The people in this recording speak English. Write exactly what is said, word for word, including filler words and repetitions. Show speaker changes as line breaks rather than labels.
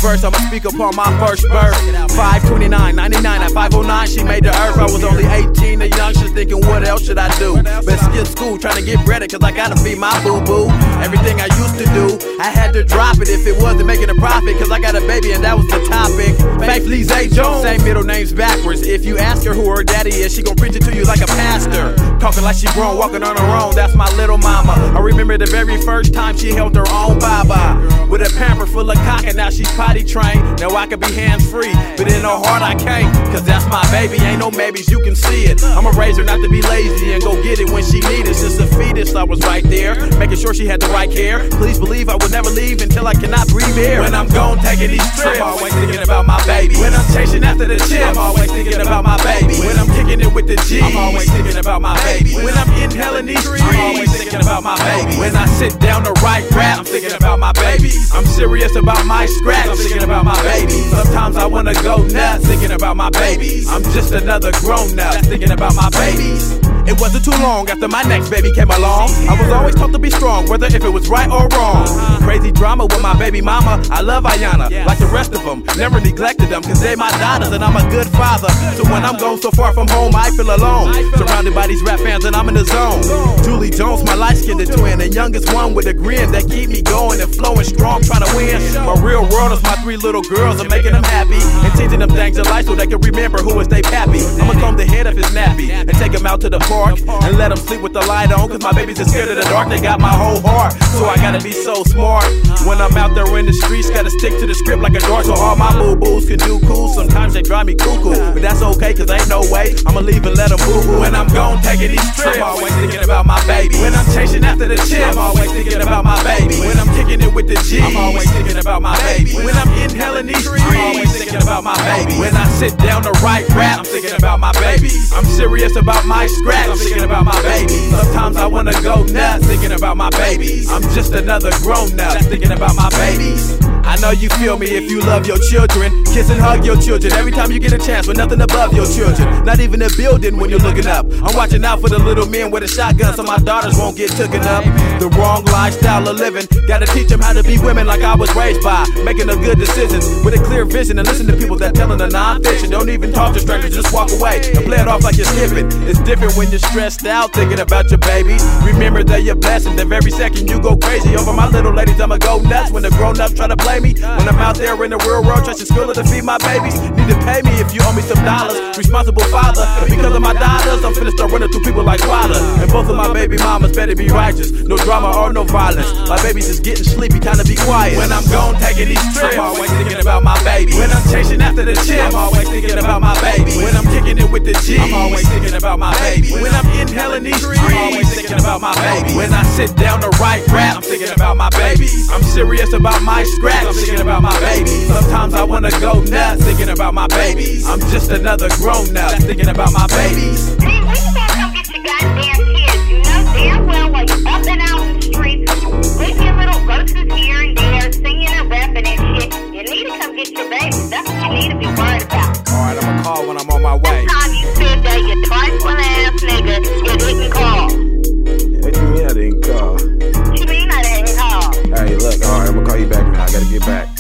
verse, I'ma speak upon my first birth. five twenty-nine, ninety-nine, at five oh nine, she made the earth. I was only eighteen, a youngster, thinking what else should I do? But skip school, trying to get bread, cause I gotta feed my boo-boo. Everything I used to do, I had to drop it if it wasn't making a profit, cause I got a baby and that was the topic. Faith Lee Zay Jones, same middle names backwards. If you ask her who her daddy is, she gon' preach it to you like a pastor. Talking like she grown, walking on her own, that's my little mama. I remember the very first time she held her own baba with a pamper full of cock, and now she's potty trained. Now I can be hands-free, but in her heart I can't, cause that's my baby, ain't no maybes, you can see it. I'ma raise her not to be lazy and go get it when she need it. Since a fetus I was right there, making sure she had the right care. Please believe I would never leave until I cannot breathe air. When I'm gone taking these trips, I'm always thinking about my baby. When I'm chasing after the chips, I'm always thinking about my baby. When I'm kicking it with the G, I'm always thinking about my baby. When I'm inhaling these trees, I'm always thinking about my baby. When I sit down to write rap, I'm thinking about my baby. I'm serious about my scratch, I'm thinking about my baby. Sometimes I wanna go nuts, thinking about my babies. I'm just another grown up, thinking about my babies. It wasn't too long after my next baby came along. I was always taught to be strong, whether if it was right or wrong. Crazy drama with my baby mama. I love Ayana, like the rest of them. Never neglected them, cause they my daughters and I'm a good father. So when I'm gone so far from home, I feel alone. Surrounded by these rap fans and I'm in the zone. Julie Jones, my light-skinned twin, the youngest one with a grin that keep me going and flowing strong, trying to win. My real world is my three little girls, I'm making them happy and teaching them things in life so they can remember who is they pappy. I'ma comb the head of his nappy and take him out to the park and let them sleep with the light on, cause my babies are scared of the dark, they got my whole heart. So I gotta be so smart when I'm out there in the streets, gotta stick to the script like a dart so all my boo-boos can do cool. Sometimes they drive me cuckoo, but that's okay cause ain't no way I'ma leave and let them boo-boo. When I'm gone taking these trips, I'm always thinking about my baby. When I'm chasing after the chips, I'm always thinking about my baby. When I'm kicking it with the G, I'm always thinking about my baby. When I'm inhaling these trees, I'm always thinking about my baby. When I sit down to write rap, I'm thinking about my baby. I'm serious about my scratch, I'm thinking about my baby. Sometimes I wanna go nuts, thinking about my babies. I'm just another grown up, thinking about my babies. I know you feel me if you love your children. Kiss and hug your children every time you get a chance, with nothing above your children. Not even a building when you're looking up. I'm watching out for the little men with a shotgun so my daughters won't get taken up. The wrong lifestyle of living, gotta teach them how to be women like I was raised by. Making the good decisions with a clear vision and listen to people that telling the non-fiction. Don't even talk to strangers, just walk away and play it off like you're skipping. It's different when you're stressed out thinking about your baby. Remember that you're blessed and every second you go crazy over my little ladies. I'ma go nuts when the grown-ups try to play me. When I'm out there in the real world trying to school to feed my babies. Need to pay me if you owe me some dollars. Responsible father, and because of my daughters I'm finna start running through people like water. And both of my baby mamas better be righteous. No drama or no violence. My baby's just getting sleepy, time to be quiet. When I'm gone taking these trips, I'm always thinking about my baby. When I'm chasing after the chips, I'm always thinking about my baby. When I'm kicking it with the G, I'm always thinking about my baby. When I'm inhaling these trees, I'm always thinking about my baby. When I sit down to write rap, I'm thinking about my babies. I'm serious about my scratch, I'm thinking about my baby. Sometimes I wanna go nuts, thinking about my babies. I'm just another grown up, thinking about my babies.
Hey, when you better go get your goddamn kids? You know damn well while you're up and out in the streets, with your little verses here and there, singing and rapping and shit, you need to come get your babies. That's what you need to be worried about.
Alright, I'ma call when I'm on my way.
This time you said that, you trifling ass nigga, you didn't call.
What you mean I didn't call?
What you mean I didn't call?
Hey, look, alright, I'm gonna call you back now. I gotta get back.